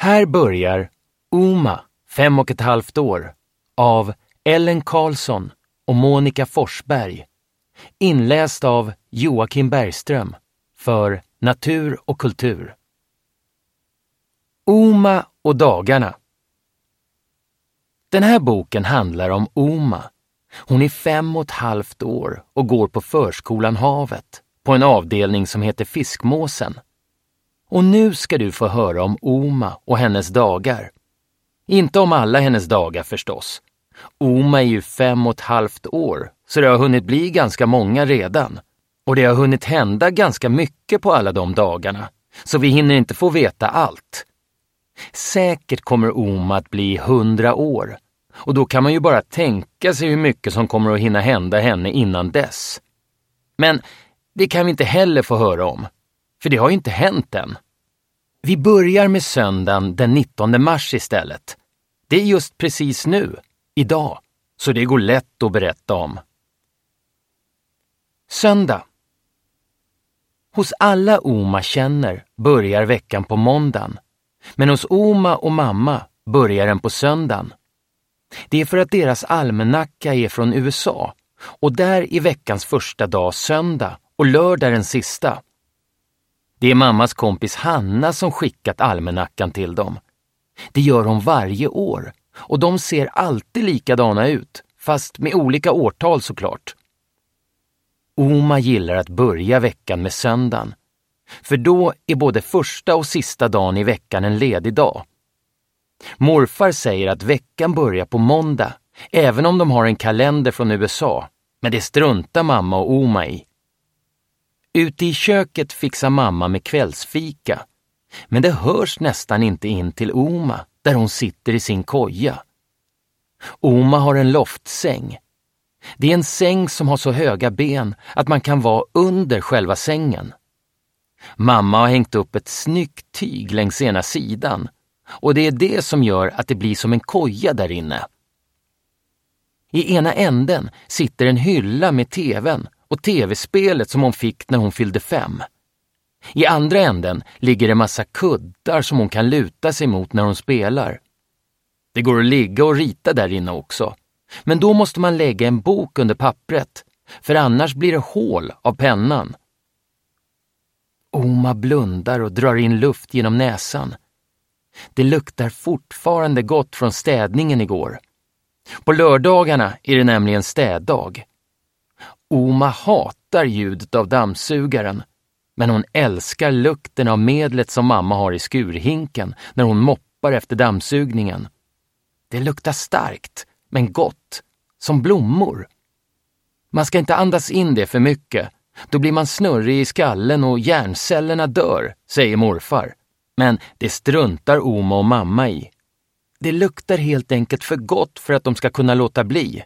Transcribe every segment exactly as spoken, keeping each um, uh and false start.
Här börjar Oma, fem och ett halvt år, av Ellen Karlsson och Monica Forsberg, inläst av Joakim Bergström för Natur och kultur. Oma och dagarna. Den här boken handlar om Oma. Hon är fem och ett halvt år och går på förskolan Havet, på en avdelning som heter Fiskmåsen. Och nu ska du få höra om Oma och hennes dagar. Inte om alla hennes dagar förstås. Oma är ju fem och ett halvt år, så det har hunnit bli ganska många redan. Och det har hunnit hända ganska mycket på alla de dagarna, så vi hinner inte få veta allt. Säkert kommer Oma att bli hundra år, och då kan man ju bara tänka sig hur mycket som kommer att hinna hända henne innan dess. Men det kan vi inte heller få höra om, för det har ju inte hänt än. Vi börjar med söndagen den nittonde mars istället. Det är just precis nu, idag, så det går lätt att berätta om. Söndag. Hos alla Oma känner börjar veckan på måndagen, men hos Oma och mamma börjar den på söndagen. Det är för att deras almanacka är från U S A, och där är veckans första dag söndag och lördag den sista. Det är mammas kompis Hanna som skickat almanackan till dem. Det gör hon varje år, och de ser alltid likadana ut, fast med olika årtal såklart. Oma gillar att börja veckan med söndagen, för då är både första och sista dagen i veckan en ledig dag. Morfar säger att veckan börjar på måndag, även om de har en kalender från U S A, men det struntar mamma och Oma i. Ute i köket fixar mamma med kvällsfika, men det hörs nästan inte in till Oma, där hon sitter i sin koja. Oma har en loftsäng. Det är en säng som har så höga ben att man kan vara under själva sängen. Mamma har hängt upp ett snyggt tyg längs ena sidan, och det är det som gör att det blir som en koja där inne. I ena änden sitter en hylla med tvn och tv-spelet som hon fick när hon fyllde fem. I andra änden ligger en massa kuddar som hon kan luta sig mot när hon spelar. Det går att ligga och rita där inne också, men då måste man lägga en bok under pappret, för annars blir det hål av pennan. Oma blundar och drar in luft genom näsan. Det luktar fortfarande gott från städningen igår. På lördagarna är det nämligen städdag. Oma hatar ljudet av dammsugaren, men hon älskar lukten av medlet som mamma har i skurhinken när hon moppar efter dammsugningen. Det luktar starkt, men gott, som blommor. Man ska inte andas in det för mycket, då blir man snurrig i skallen och hjärncellerna dör, säger morfar. Men det struntar Oma och mamma i. Det luktar helt enkelt för gott för att de ska kunna låta bli.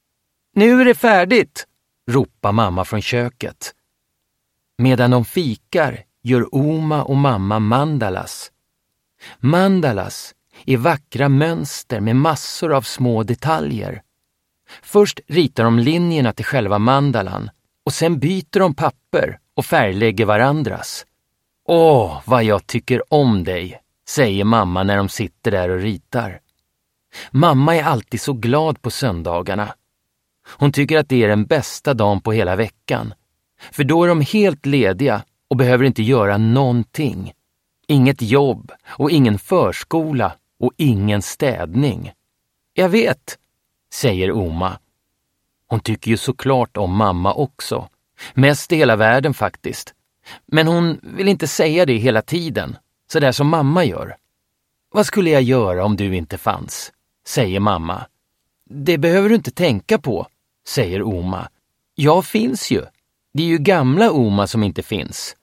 Nu är det färdigt, ropar mamma från köket. Medan de fikar gör Oma och mamma mandalas. Mandalas är vackra mönster med massor av små detaljer. Först ritar de linjerna till själva mandalan och sen byter de papper och färglägger varandras. Åh, vad jag tycker om dig, säger mamma när de sitter där och ritar. Mamma är alltid så glad på söndagarna. Hon tycker att det är den bästa dagen på hela veckan. För då är de helt lediga och behöver inte göra någonting. Inget jobb och ingen förskola och ingen städning. Jag vet, säger Oma. Hon tycker ju såklart om mamma också. Mest i hela världen faktiskt. Men hon vill inte säga det hela tiden, så där som mamma gör. Vad skulle jag göra om du inte fanns? Säger mamma. Det behöver du inte tänka på, säger Oma. Jag finns ju. Det är ju gamla Oma som inte finns.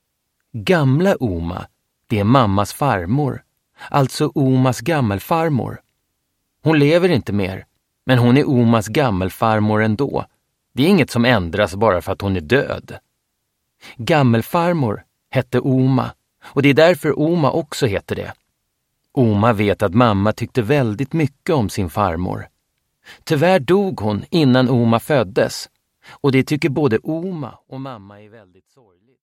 Gamla Oma, det är mammas farmor. Alltså Omas gammelfarmor. Hon lever inte mer, men hon är Omas gammelfarmor ändå. Det är inget som ändras bara för att hon är död. Gammelfarmor hette Oma, och det är därför Oma också heter det. Oma vet att mamma tyckte väldigt mycket om sin farmor. Tyvärr dog hon innan Oma föddes, och det tycker både Oma och mamma är väldigt sorgligt.